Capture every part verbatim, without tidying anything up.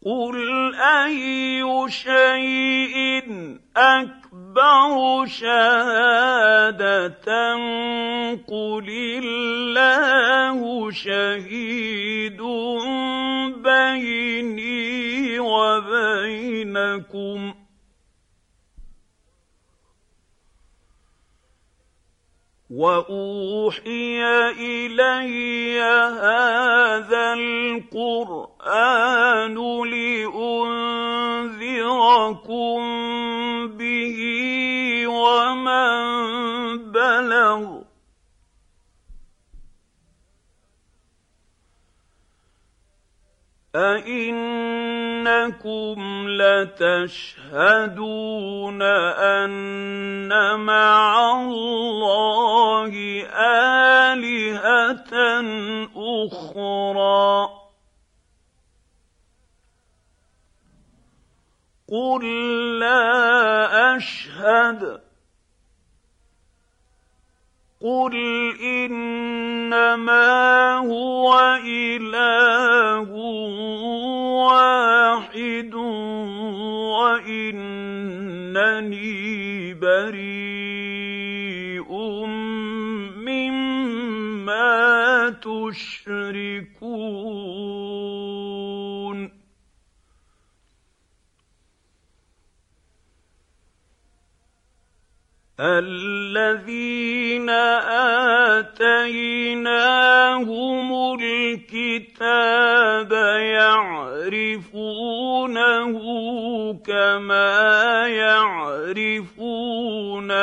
قُلْ أَيُّ شَيْءٍ أَكْبَرُ شَهَادَةً ۖ قُلِ اللَّهُ شَهِيدٌ بَيْنِي وَبَيْنَكُمْ ۚ وَأُوحِيَ إِلَيَّ هَٰذَا الْقُرْآنُ لِأُنذِرَكُم بِهِ وَمَن بَلَغَ ۚ أَئِنَّكُمْ لَتَشْهَدُونَ أَنَّ مَعَ اللَّهِ آلِهَةً أُخْرَىٰ ۚ قُل لَّا أَشْهَدُ ۚ قُلْ إِنَّمَا هُوَ إِلَٰهٌ وَاحِدٌ وَإِنَّنِي بَرِيءٌ مِّمَّا تُشْرِكُونَ الَّذِينَ آتَيْنَاهُمُ الْكِتَابَ يَعْرِفُونَهُ كَمَا يَعْرِفُونَ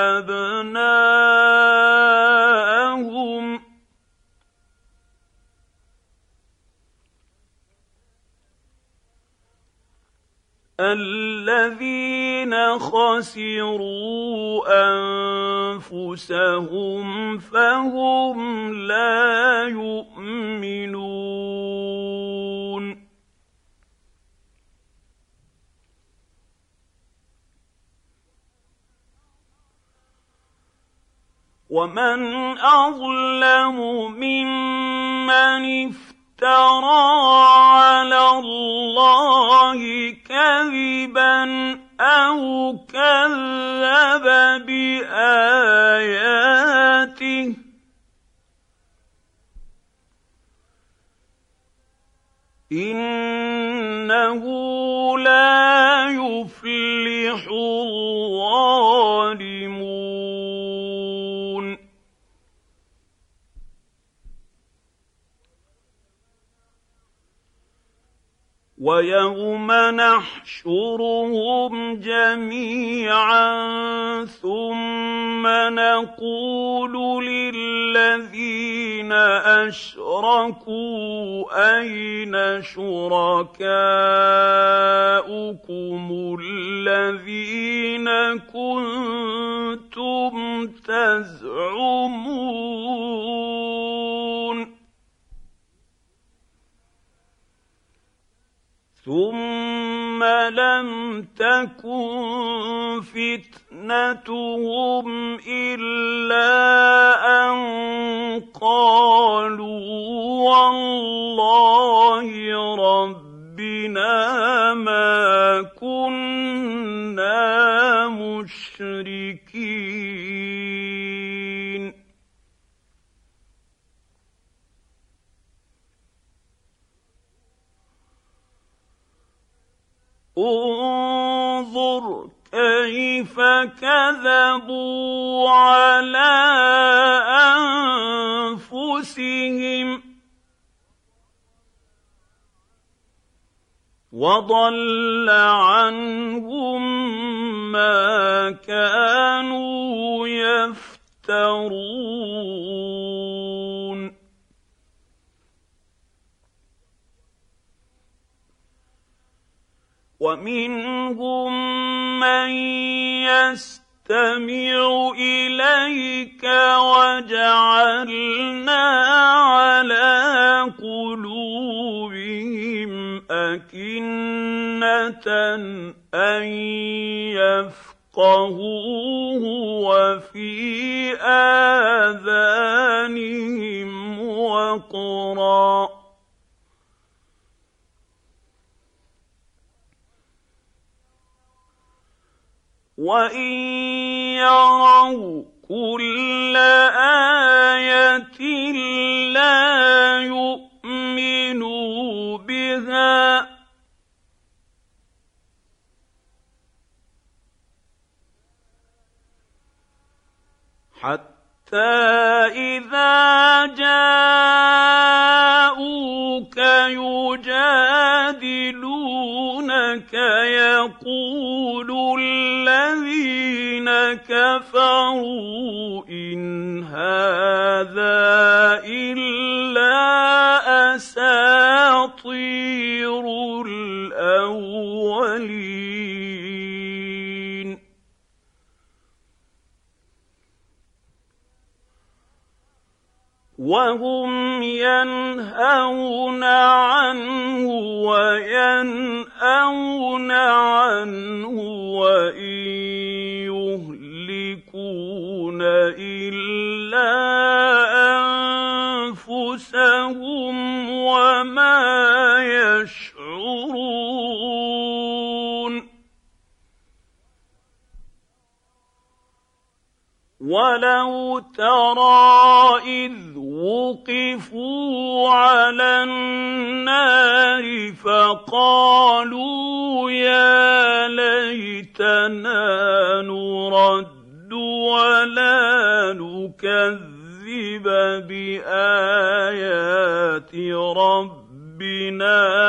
أَبْنَاءَهُمْ ۖ الَّذِينَ خَسِرُوا أَنفُسَهُمْ فَهُمْ لَا يُؤْمِنُونَ وَمَنْ أَظْلَمُ مِمَّنِ افْتَرَىٰ عَلَى اللَّهِ كَذِبًا أَوْ كَذَّبَ بِآيَاتِهِ ۚ إِنَّهُ لَا يُفْلِحُ الظَّالِمُونَ وَيَوْمَ نَحْشُرُهُمْ جَمِيعًا ثُمَّ نَقُولُ لِلَّذِينَ أَشْرَكُوا أَيْنَ شُرَكَاؤُكُمُ الَّذِينَ كُنتُمْ تَزْعُمُونَ ثُمَّ لَمْ تَكُنْ فِتْنَتُهُمْ إِلَّا أَن قَالُوا وَاللَّهِ رَبِّنَا مَا كُنَّا مُشْرِكِينَ انظُرْ كَيْفَ كَذَبُوا عَلَىٰ أَنفُسِهِمْ ۖ وَضَلَّ عَنْهُم مَّا كَانُوا يَفْتَرُونَ وَمِنْهُم مَّن يَسْتَمِعُ إِلَيْكَ وَجَعَلْنَا عَلَىٰ قُلُوبِهِمْ أَكِنَّةً أَن يَفْقَهُوهُ وَفِي آذَانِهِمْ، وَقْرًا ۚ وَإِن يَرَوْا آيَةً يُعْرِضُوا عَنْهَا وَيَقُولُوا سِحْرٌ مُّسْتَمِرٌّ ۚ قُلْ إِنَّمَا الْغَيْبُ عِندَ اللَّهِ وَمَا أَنَا بِطَارِدِ الَّذِينَ آمَنُوا ۚ إِنِّي مِنَ الْمُنذِرِينَ وَإِن يَرَوْا كُلَّ آيَةٍ لَّا يُؤْمِنُوا بِهَا حَتَّىٰ إِذَا جَاءُوكَ يُجَادِلُونَكَ يَقُولُ الَّذِينَ كَفَرُوا إِنْ هَٰذَا إِلَّا أَسَاطِيرُ الْأَوَّلِينَ وَهُمْ يَنْهَوْنَ عَنْهُ وَيَنْأَوْنَ عَنْهُ وَإِن يُهْلِكُونَ إِلَّا أَنفُسَهُمْ وَمَا يَشْعُرُونَ وَلَوْ تَرَىٰ إِذْ وُقِفُوا عَلَى النَّارِ فَقَالُوا يَا لَيْتَنَا نُرَدُّ وَلَا نُكَذِّبَ بِآيَاتِ رَبِّنَا